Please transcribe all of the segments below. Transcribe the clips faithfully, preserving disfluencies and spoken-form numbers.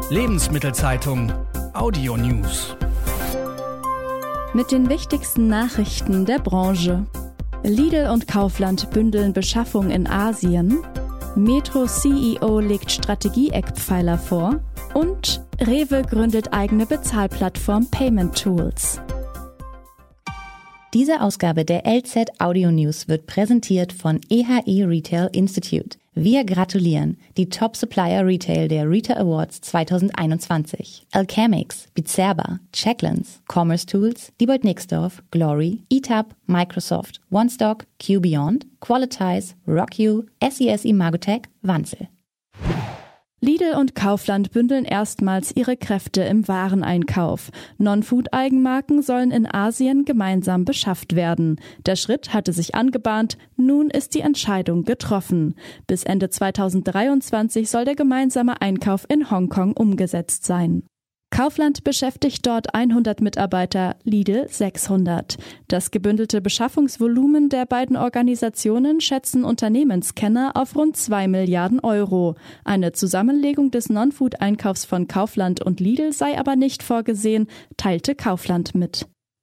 Lebensmittelzeitung Audio News. Mit den wichtigsten Nachrichten der Branche. Lidl und Kaufland bündeln Beschaffung in Asien. Metro-C E O legt Strategie-Eckpfeiler vor. Und Rewe gründet eigene Bezahlplattform Payment Tools. Diese Ausgabe der L Z Audio News wird präsentiert von E H E Retail Institute. Wir gratulieren, die Top Supplier Retail der Retail Awards zwanzig einundzwanzig. Alchemix, Bizerba, Checklands, Commerce Tools, Diebold Nixdorf, Glory, E T A B, Microsoft, OneStock, QBeyond, Qualitize, RockU, S E S Imagotech, Wanzel. Lidl und Kaufland bündeln erstmals ihre Kräfte im Wareneinkauf. Non-Food-Eigenmarken sollen in Asien gemeinsam beschafft werden. Der Schritt hatte sich angebahnt, nun ist die Entscheidung getroffen. Bis Ende zweitausenddreiundzwanzig soll der gemeinsame Einkauf in Hongkong umgesetzt sein. Kaufland beschäftigt dort hundert Mitarbeiter, Lidl sechshundert. Das gebündelte Beschaffungsvolumen der beiden Organisationen schätzen Unternehmenskenner auf rund zwei Milliarden Euro. Eine Zusammenlegung des Non-Food-Einkaufs von Kaufland und Lidl sei aber nicht vorgesehen, teilte Kaufland mit.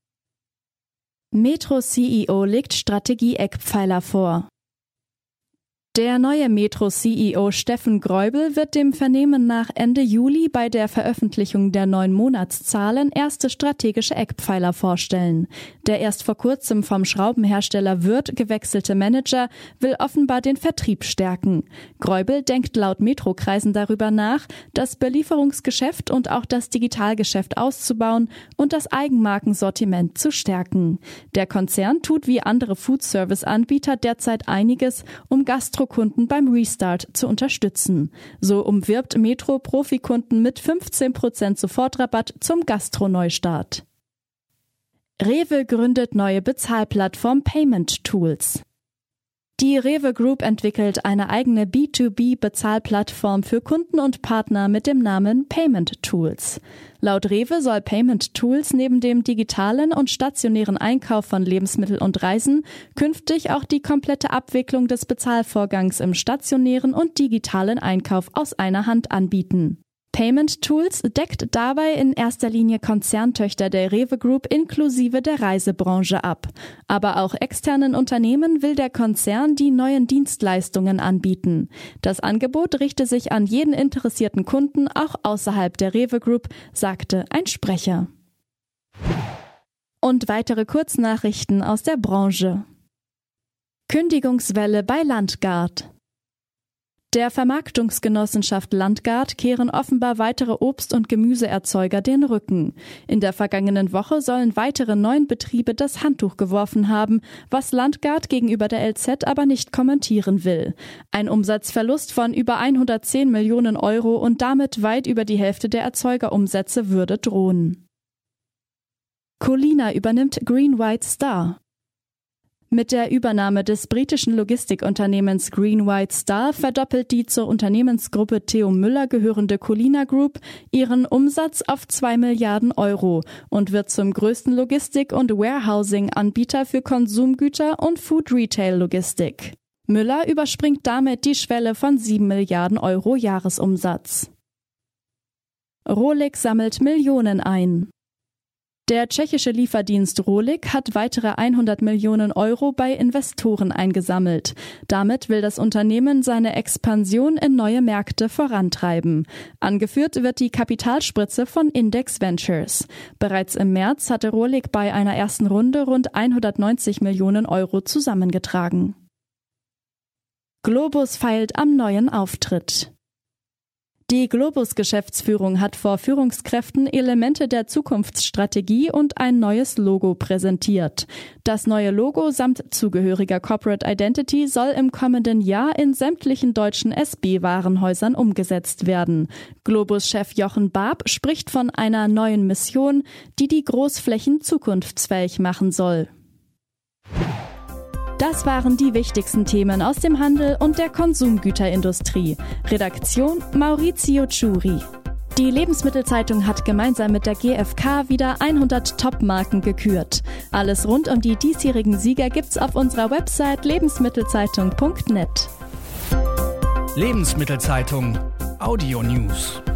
Metro-C E O legt Strategie-Eckpfeiler vor. Der neue Metro-C E O Steffen Greubel wird dem Vernehmen nach Ende Juli bei der Veröffentlichung der neuen Monatszahlen erste strategische Eckpfeiler vorstellen. Der erst vor kurzem vom Schraubenhersteller Würth gewechselte Manager will offenbar den Vertrieb stärken. Greubel denkt laut Metro-Kreisen darüber nach, das Belieferungsgeschäft und auch das Digitalgeschäft auszubauen und das Eigenmarkensortiment zu stärken. Der Konzern tut wie andere Food-Service-Anbieter derzeit einiges, um Gastro Kunden beim Restart zu unterstützen. So umwirbt Metro Profikunden mit fünfzehn Prozent Sofortrabatt zum Gastro-Neustart. Rewe gründet neue Bezahlplattform Payment Tools. Die Rewe Group entwickelt eine eigene B zwei B Bezahlplattform für Kunden und Partner mit dem Namen Payment Tools. Laut Rewe soll Payment Tools neben dem digitalen und stationären Einkauf von Lebensmitteln und Reisen künftig auch die komplette Abwicklung des Bezahlvorgangs im stationären und digitalen Einkauf aus einer Hand anbieten. Payment Tools deckt dabei in erster Linie Konzerntöchter der Rewe Group inklusive der Reisebranche ab. Aber auch externen Unternehmen will der Konzern die neuen Dienstleistungen anbieten. Das Angebot richte sich an jeden interessierten Kunden, auch außerhalb der Rewe Group, sagte ein Sprecher. Und weitere Kurznachrichten aus der Branche. Kündigungswelle bei Landgard. Der Vermarktungsgenossenschaft Landgard kehren offenbar weitere Obst- und Gemüseerzeuger den Rücken. In der vergangenen Woche sollen weitere neun Betriebe das Handtuch geworfen haben, was Landgard gegenüber der L Z aber nicht kommentieren will. Ein Umsatzverlust von über hundertzehn Millionen Euro und damit weit über die Hälfte der Erzeugerumsätze würde drohen. Colina übernimmt Green White Star. Mit der Übernahme des britischen Logistikunternehmens Green White Star verdoppelt die zur Unternehmensgruppe Theo Müller gehörende Colina Group ihren Umsatz auf zwei Milliarden Euro und wird zum größten Logistik- und Warehousing-Anbieter für Konsumgüter und Food-Retail-Logistik. Müller überspringt damit die Schwelle von sieben Milliarden Euro Jahresumsatz. Rohlik sammelt Millionen ein. Der tschechische Lieferdienst Rohlik hat weitere hundert Millionen Euro bei Investoren eingesammelt. Damit will das Unternehmen seine Expansion in neue Märkte vorantreiben. Angeführt wird die Kapitalspritze von Index Ventures. Bereits im März hatte Rohlik bei einer ersten Runde rund hundertneunzig Millionen Euro zusammengetragen. Globus feilt am neuen Auftritt. Die Globus-Geschäftsführung hat vor Führungskräften Elemente der Zukunftsstrategie und ein neues Logo präsentiert. Das neue Logo samt zugehöriger Corporate Identity soll im kommenden Jahr in sämtlichen deutschen S B-Warenhäusern umgesetzt werden. Globus-Chef Jochen Barb spricht von einer neuen Mission, die die Großflächen zukunftsfähig machen soll. Das waren die wichtigsten Themen aus dem Handel und der Konsumgüterindustrie. Redaktion Maurizio Ciuri. Die Lebensmittelzeitung hat gemeinsam mit der G F K wieder hundert Top-Marken gekürt. Alles rund um die diesjährigen Sieger gibt's auf unserer Website lebensmittelzeitung punkt net. Lebensmittelzeitung Audio News.